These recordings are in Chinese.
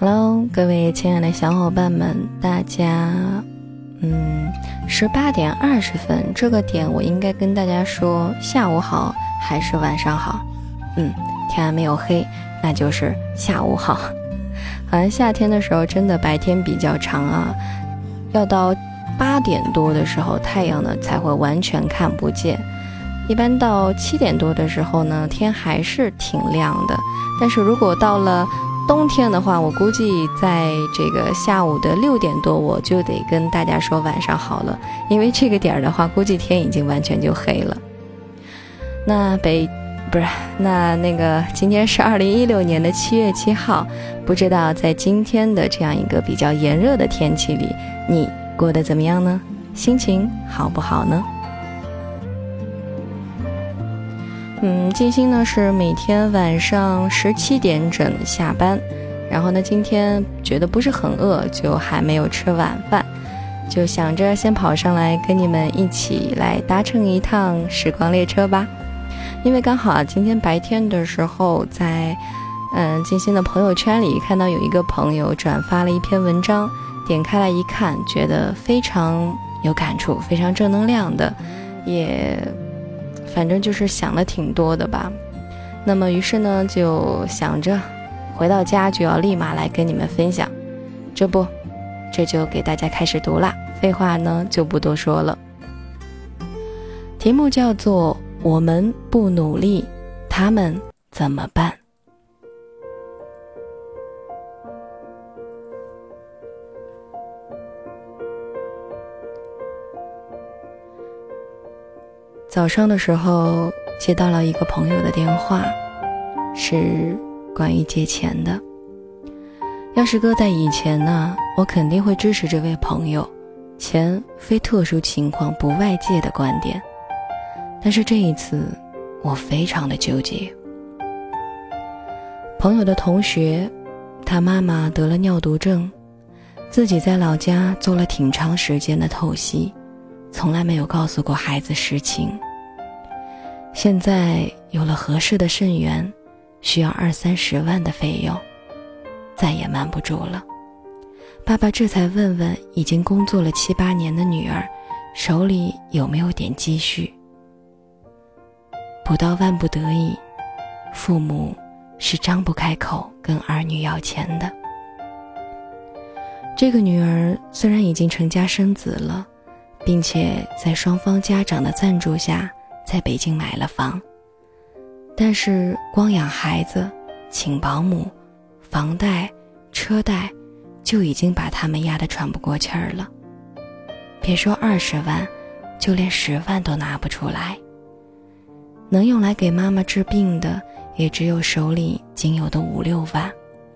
Hello， 各位亲爱的小伙伴们，大家18点20分这个点我应该跟大家说下午好还是晚上好？天还没有黑，那就是下午好。好像夏天的时候真的白天比较长啊，要到8点多的时候太阳呢才会完全看不见，一般到7点多的时候呢天还是挺亮的，但是如果到了冬天的话，我估计在这个下午的6点多我就得跟大家说晚上好了，因为这个点的话估计天已经完全就黑了。那个今天是2016年的7月7号，不知道在今天的这样一个比较炎热的天气里，你过得怎么样呢？心情好不好呢？静心呢是每天晚上17点整下班，然后呢今天觉得不是很饿，就还没有吃晚饭，就想着先跑上来跟你们一起来搭乘一趟时光列车吧。因为刚好今天白天的时候在静心的朋友圈里看到有一个朋友转发了一篇文章，点开来一看觉得非常有感触，非常正能量的，也反正就是想了挺多的吧。那么于是呢就想着回到家就要立马来跟你们分享，这就给大家开始读啦，废话呢就不多说了。题目叫做我们不努力，他们怎么办？早上的时候接到了一个朋友的电话，是关于借钱的。要是搁在以前呢，我肯定会支持这位朋友钱非特殊情况不外借的观点，但是这一次我非常的纠结。朋友的同学，他妈妈得了尿毒症，自己在老家做了挺长时间的透析，从来没有告诉过孩子实情。现在有了合适的肾源，需要20-30万的费用，再也瞒不住了。爸爸这才问问已经工作了7-8年的女儿手里有没有点积蓄。不到万不得已，父母是张不开口跟儿女要钱的。这个女儿虽然已经成家生子了，并且在双方家长的赞助下在北京买了房，但是光养孩子、请保姆、房贷、车贷就已经把他们压得喘不过气儿了。别说20万，就连10万都拿不出来。能用来给妈妈治病的也只有手里仅有的5-6万。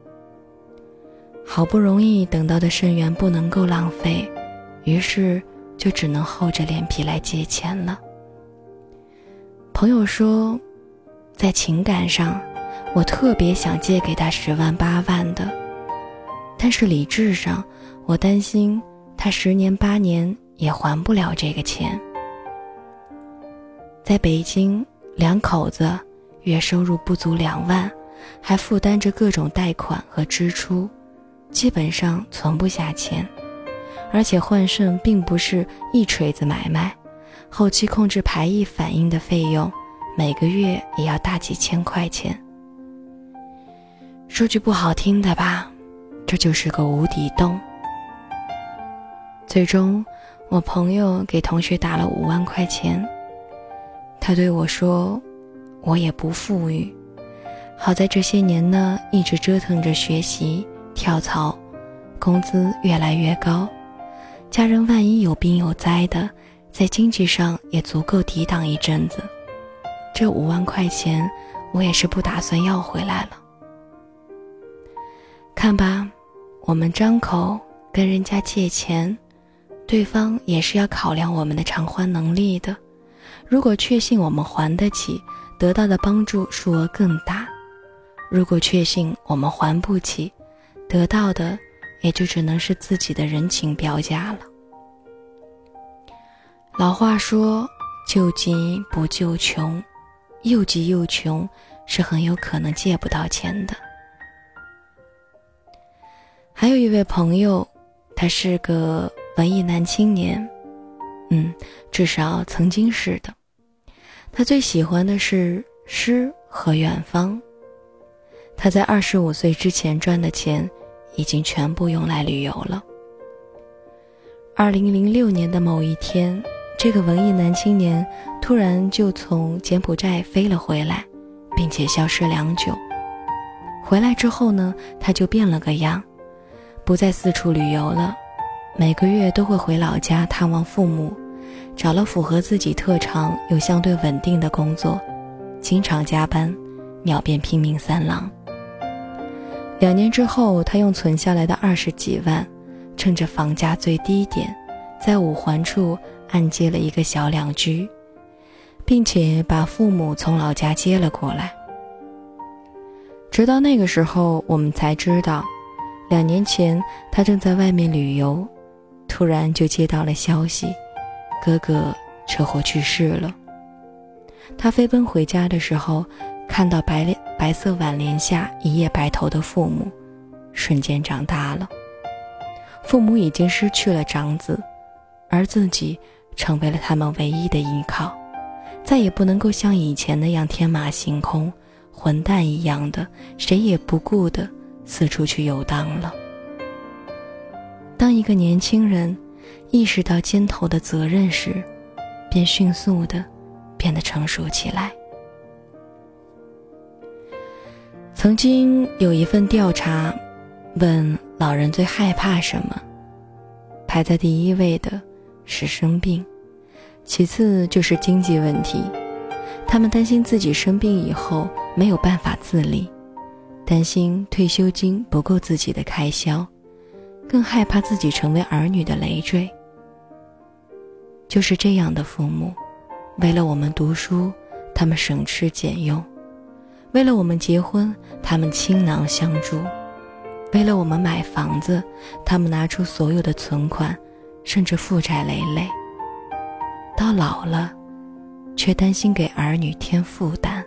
好不容易等到的肾源不能够浪费，于是就只能厚着脸皮来借钱了。朋友说，在情感上我特别想借给他10万8万的，但是理智上我担心他10年8年也还不了这个钱。在北京2口子月收入不足2万，还负担着各种贷款和支出，基本上存不下钱。而且换肾并不是一锤子买卖，后期控制排异反应的费用每个月也要大几千块钱。说句不好听的吧，这就是个无底洞。最终我朋友给同学打了5万块钱，他对我说，我也不富裕，好在这些年呢一直折腾着学习跳槽，工资越来越高，家人万一有病有灾的，在经济上也足够抵挡一阵子。这5万块钱我也是不打算要回来了。看吧，我们张口跟人家借钱，对方也是要考量我们的偿还能力的。如果确信我们还得起，得到的帮助数额更大；如果确信我们还不起，得到的也就只能是自己的人情标价了。老话说，救急不救穷，又急又穷是很有可能借不到钱的。 还有一位朋友，他是个文艺男青年，至少曾经是的。他最喜欢的是诗和远方。他在25岁之前赚的钱已经全部用来旅游了。2006年的某一天，这个文艺男青年突然就从柬埔寨飞了回来，并且消失良久。回来之后呢，他就变了个样，不再四处旅游了，每个月都会回老家探望父母，找了符合自己特长又相对稳定的工作，经常加班，秒变拼命三郎。2年之后，他用存下来的20几万，趁着房价最低点，在5环处按揭了一个小两居，并且把父母从老家接了过来。直到那个时候，我们才知道，2年前他正在外面旅游，突然就接到了消息，哥哥车祸去世了。他飞奔回家的时候，看到白色挽联下一夜白头的父母，瞬间长大了。父母已经失去了长子，而自己成为了他们唯一的依靠，再也不能够像以前那样天马行空，混蛋一样的谁也不顾的四处去游荡了。当一个年轻人意识到肩头的责任时，便迅速的变得成熟起来。曾经有一份调查问老人最害怕什么，排在第1位的是生病，其次就是经济问题。他们担心自己生病以后没有办法自理，担心退休金不够自己的开销，更害怕自己成为儿女的累赘。就是这样的父母，为了我们读书，他们省吃俭用；为了我们结婚，他们倾囊相助；为了我们买房子，他们拿出所有的存款，甚至负债累累。到老了，却担心给儿女添负担。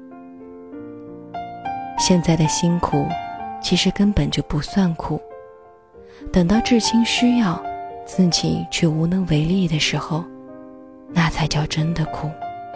现在的辛苦，其实根本就不算苦。等到至亲需要，自己却无能为力的时候，那才叫真的苦。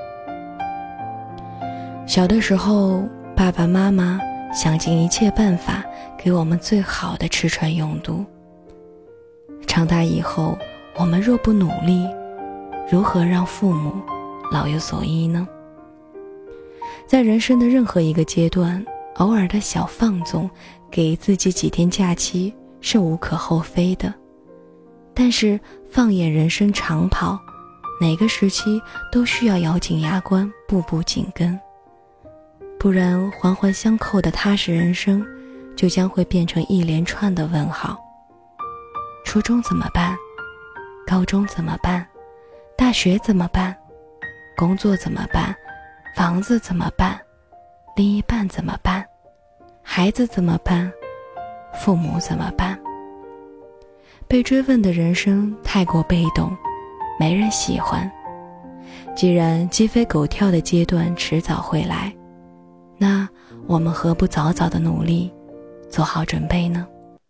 小的时候，爸爸妈妈想尽一切办法给我们最好的吃穿用度。长大以后，我们若不努力，如何让父母老有所依呢？在人生的任何一个阶段，偶尔的小放纵，给自己几天假期是无可厚非的。但是放眼人生长跑，哪个时期都需要咬紧牙关，步步紧跟，不然环环相扣的踏实人生就将会变成一连串的问号。初中怎么办？高中怎么办？大学怎么办？工作怎么办？房子怎么办？另一半怎么办？孩子怎么办？父母怎么办？被追问的人生太过被动，没人喜欢。既然鸡飞狗跳的阶段迟早会来，那我们何不早早的努力，做好准备呢？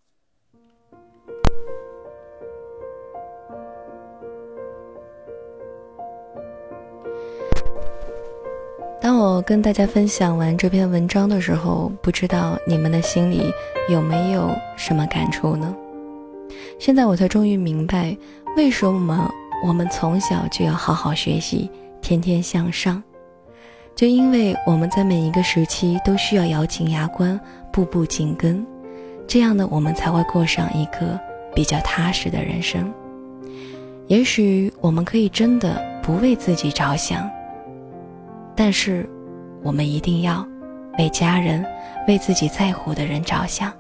当我跟大家分享完这篇文章的时候，不知道你们的心里有没有什么感触呢？现在我才终于明白，为什么我们从小就要好好学习，天天向上。就因为我们在每一个时期都需要咬紧牙关，步步紧跟，这样呢，我们才会过上一个比较踏实的人生。也许我们可以真的不为自己着想，但是我们一定要为家人，为自己在乎的人着想。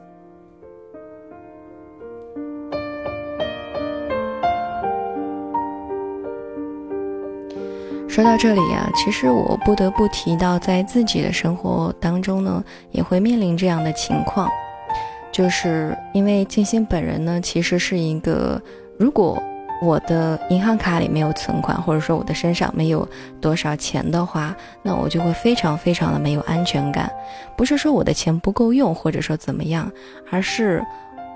说到这里啊，其实我不得不提到，在自己的生活当中呢，也会面临这样的情况，就是因为静心本人呢，其实是一个，如果我的银行卡里没有存款，或者说我的身上没有多少钱的话，那我就会非常非常的没有安全感。不是说我的钱不够用，或者说怎么样，而是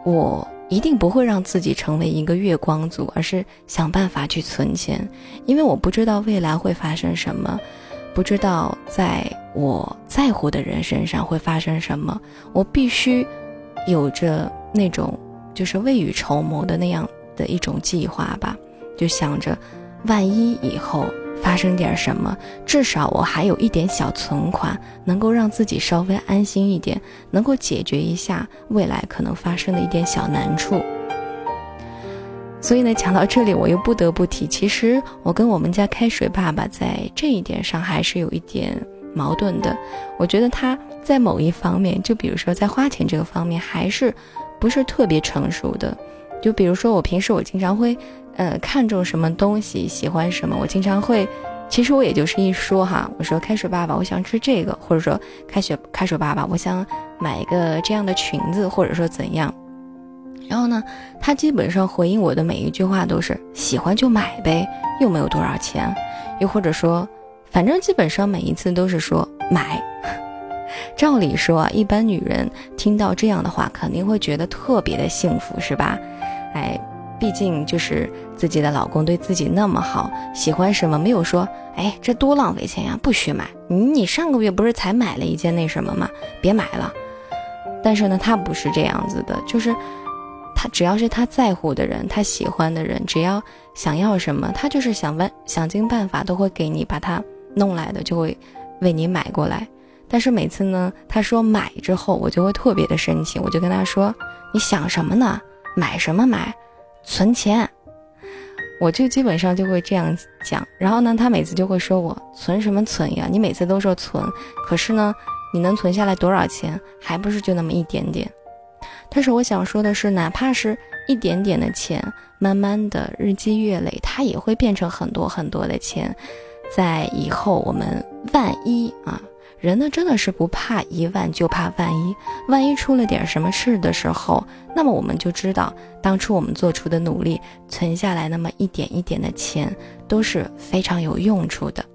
我一定不会让自己成为一个月光族，而是想办法去存钱，因为我不知道未来会发生什么，不知道在我在乎的人身上会发生什么，我必须有着那种就是未雨绸缪的那样的一种计划吧，就想着万一以后发生点什么，至少我还有一点小存款，能够让自己稍微安心一点，能够解决一下未来可能发生的一点小难处。所以呢，讲到这里我又不得不提，其实我跟我们家开水爸爸在这一点上还是有一点矛盾的。我觉得他在某一方面，就比如说在花钱这个方面还是不是特别成熟的。就比如说我平时我经常会看中什么东西，喜欢什么，我经常会，其实我也就是一说哈，我说开水爸爸我想吃这个，或者说开水爸爸我想买一个这样的裙子，或者说怎样，然后呢他基本上回应我的每一句话都是喜欢就买呗，又没有多少钱，又或者说反正基本上每一次都是说买。照理说啊，一般女人听到这样的话肯定会觉得特别的幸福，是吧？毕竟就是自己的老公对自己那么好，喜欢什么没有说这多浪费钱呀，不许买，你上个月不是才买了一件那什么吗，别买了。但是呢他不是这样子的，就是他只要是他在乎的人，他喜欢的人，只要想要什么，他就是想尽办法都会给你把它弄来的，就会为你买过来。但是每次呢他说买之后，我就会特别的生气，我就跟他说你想什么呢，买什么买，存钱。我就基本上就会这样讲，然后呢他每次就会说我存什么存呀，你每次都说存，可是呢你能存下来多少钱，还不是就那么一点点。但是我想说的是，哪怕是一点点的钱，慢慢的日积月累，它也会变成很多很多的钱。在以后我们万一人呢真的是不怕一万，就怕万一出了点什么事的时候，那么我们就知道当初我们做出的努力，存下来那么一点一点的钱都是非常有用处的。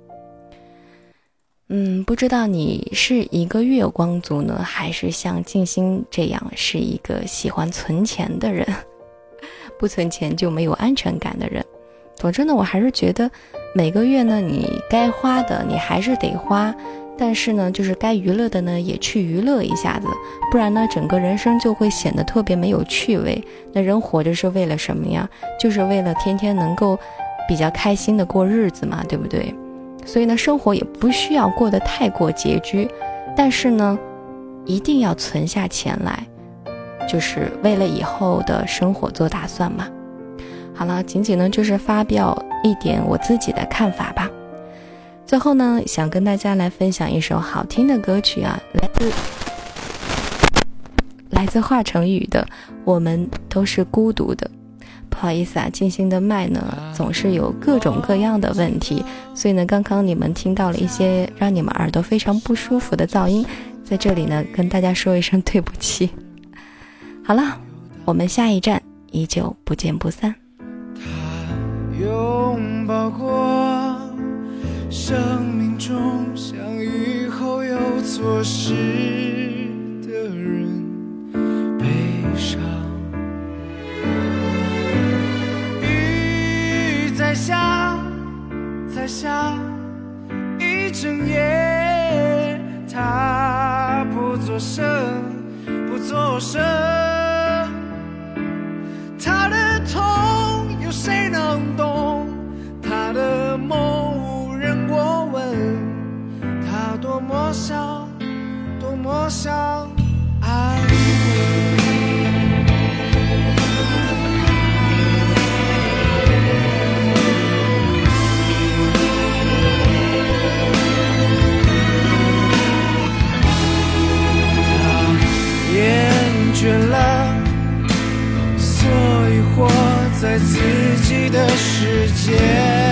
不知道你是一个月光族呢，还是像静心这样是一个喜欢存钱的人，不存钱就没有安全感的人。总之呢，我还是觉得每个月呢你该花的你还是得花，但是呢就是该娱乐的呢也去娱乐一下子，不然呢整个人生就会显得特别没有趣味。那人活着是为了什么呀？就是为了天天能够比较开心的过日子嘛，对不对？所以呢生活也不需要过得太过拮据，但是呢一定要存下钱来，就是为了以后的生活做打算嘛。好了，仅仅呢就是发表一点我自己的看法吧。最后呢想跟大家来分享一首好听的歌曲啊，来自华晨宇的我们都是孤独的。不好意思啊，静心的麦呢总是有各种各样的问题，所以呢刚刚你们听到了一些让你们耳朵非常不舒服的噪音，在这里呢跟大家说一声对不起。好了，我们下一站依旧不见不散。 他拥抱过生命中相遇后有错失的人，悲伤雨在下一整夜，他不作声，他的痛有谁能懂，他的梦无人过问，他多么想爱我。倦了，所以活在自己的世界。